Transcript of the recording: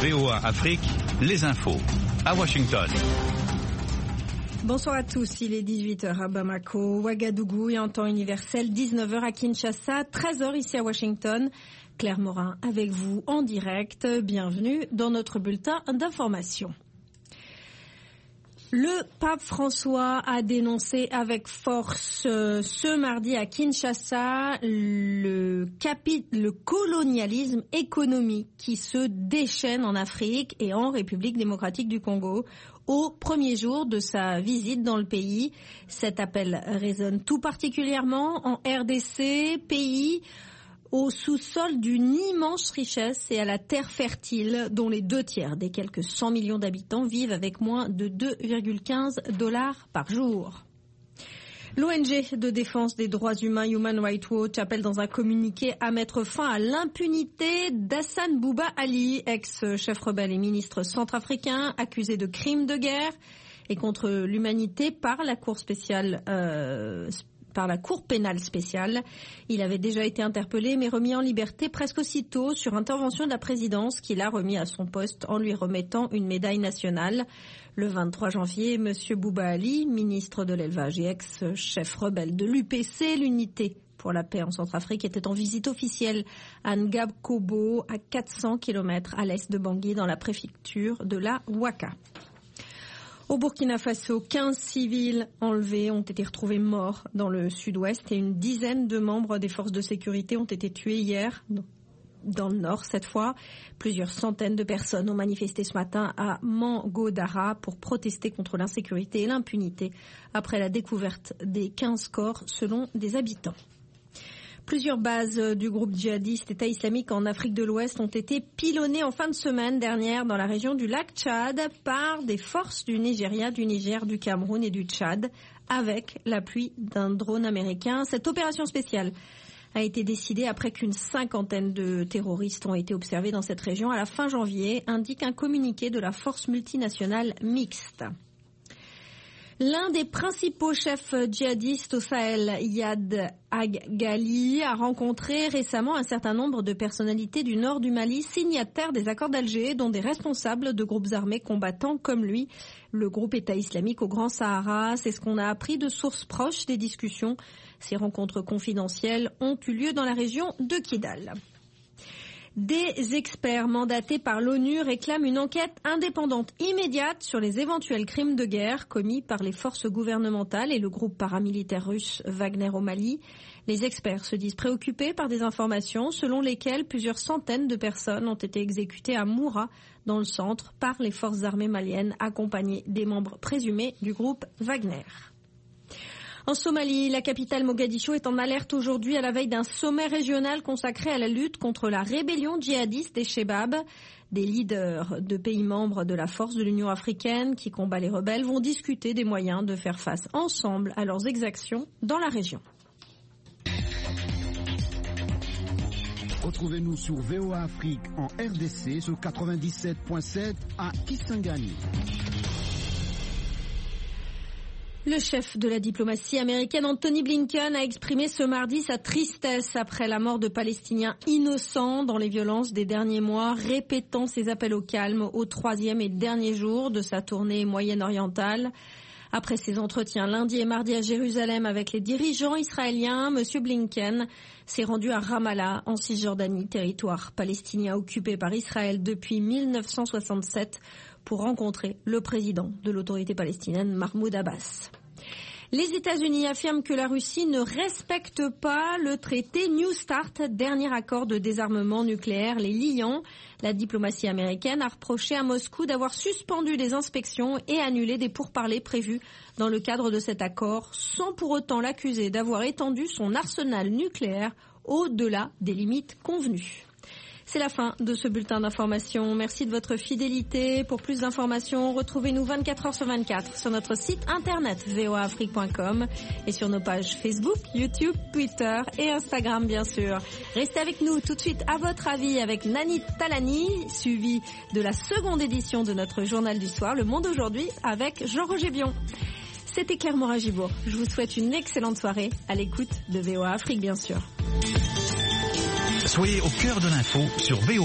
VOA Afrique, les infos. À Washington. Bonsoir à tous, il est 18h à Bamako, Ouagadougou et en temps universel, 19h à Kinshasa, 13h ici à Washington. Claire Morin avec vous en direct, bienvenue dans notre bulletin d'information. Le pape François a dénoncé avec force ce mardi à Kinshasa le colonialisme économique qui se déchaîne en Afrique et en République démocratique du Congo au premier jour de sa visite dans le pays. Cet appel résonne tout particulièrement en RDC, pays au sous-sol d'une immense richesse et à la terre fertile dont les 2/3 des quelques 100 millions d'habitants vivent avec moins de $2,15 par jour. L'ONG de défense des droits humains Human Rights Watch appelle dans un communiqué à mettre fin à l'impunité d'Hassan Bouba Ali, ex-chef rebelle et ministre centrafricain, accusé de crimes de guerre et contre l'humanité par la Cour pénale spéciale. Il avait déjà été interpellé mais remis en liberté presque aussitôt sur intervention de la présidence qui l'a remis à son poste en lui remettant une médaille nationale. Le 23 janvier, M. Bouba Ali, ministre de l'élevage et ex-chef rebelle de l'UPC, l'unité pour la paix en Centrafrique, était en visite officielle à Ngab-Kobo, à 400 km à l'est de Bangui, dans la préfecture de la Ouaka. Au Burkina Faso, 15 civils enlevés ont été retrouvés morts dans le sud-ouest et une dizaine de membres des forces de sécurité ont été tués hier dans le nord cette fois. Plusieurs centaines de personnes ont manifesté ce matin à Mangodara pour protester contre l'insécurité et l'impunité après la découverte des 15 corps selon des habitants. Plusieurs bases du groupe djihadiste État islamique en Afrique de l'Ouest ont été pilonnées en fin de semaine dernière dans la région du lac Tchad par des forces du Nigeria, du Niger, du Cameroun et du Tchad avec l'appui d'un drone américain. Cette opération spéciale a été décidée après qu'une 50aine de terroristes ont été observés dans cette région à la fin janvier, indique un communiqué de la force multinationale mixte. L'un des principaux chefs djihadistes au Sahel, Yad Ag-Ghali, a rencontré récemment un certain nombre de personnalités du nord du Mali, signataires des accords d'Alger, dont des responsables de groupes armés combattants comme lui, le groupe État islamique au Grand Sahara. C'est ce qu'on a appris de sources proches des discussions. Ces rencontres confidentielles ont eu lieu dans la région de Kidal. Des experts mandatés par l'ONU réclament une enquête indépendante immédiate sur les éventuels crimes de guerre commis par les forces gouvernementales et le groupe paramilitaire russe Wagner au Mali. Les experts se disent préoccupés par des informations selon lesquelles plusieurs centaines de personnes ont été exécutées à Moura, dans le centre, par les forces armées maliennes accompagnées des membres présumés du groupe Wagner. En Somalie, la capitale Mogadiscio est en alerte aujourd'hui à la veille d'un sommet régional consacré à la lutte contre la rébellion djihadiste des Chebab. Des leaders de pays membres de la force de l'Union africaine qui combat les rebelles vont discuter des moyens de faire face ensemble à leurs exactions dans la région. Retrouvez-nous sur VOA Afrique en RDC sur 97.7 à Kisangani. Le chef de la diplomatie américaine, Anthony Blinken, a exprimé ce mardi sa tristesse après la mort de Palestiniens innocents dans les violences des derniers mois, répétant ses appels au calme au 3e et dernier jour de sa tournée moyen-orientale. Après ses entretiens lundi et mardi à Jérusalem avec les dirigeants israéliens, M. Blinken s'est rendu à Ramallah, en Cisjordanie, territoire palestinien occupé par Israël depuis 1967, pour rencontrer le président de l'autorité palestinienne, Mahmoud Abbas. Les États-Unis affirment que la Russie ne respecte pas le traité New Start, dernier accord de désarmement nucléaire les liant. La diplomatie américaine a reproché à Moscou d'avoir suspendu les inspections et annulé des pourparlers prévus dans le cadre de cet accord, sans pour autant l'accuser d'avoir étendu son arsenal nucléaire au-delà des limites convenues. C'est la fin de ce bulletin d'information. Merci de votre fidélité. Pour plus d'informations, retrouvez-nous 24 heures sur 24 sur notre site internet voaafrique.com et sur nos pages Facebook, YouTube, Twitter et Instagram, bien sûr. Restez avec nous tout de suite à votre avis avec Nani Talani, suivi de la seconde édition de notre journal du soir, Le Monde aujourd'hui, avec Jean-Roger Bion. C'était Claire Morin-Gibourg. Je vous souhaite une excellente soirée à l'écoute de VOA Afrique, bien sûr. Soyez au cœur de l'info sur VOA.